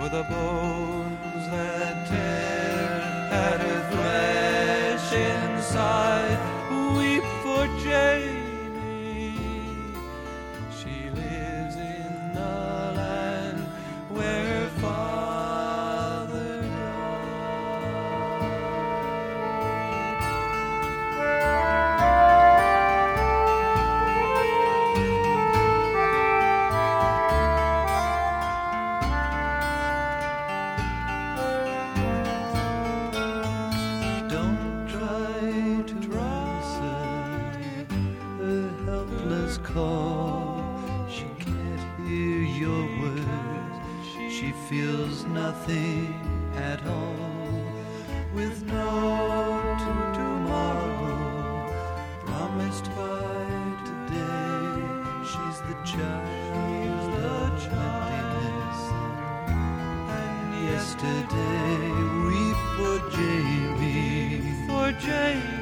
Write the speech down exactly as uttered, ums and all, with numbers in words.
for the bones that tear at her flesh inside. Weep for Jamie, she lives in the land where her father call. She can't hear your words. She feels nothing at all. With no tomorrow promised by today, she's the child of emptiness. And yesterday weep for Jamie, for Jamie.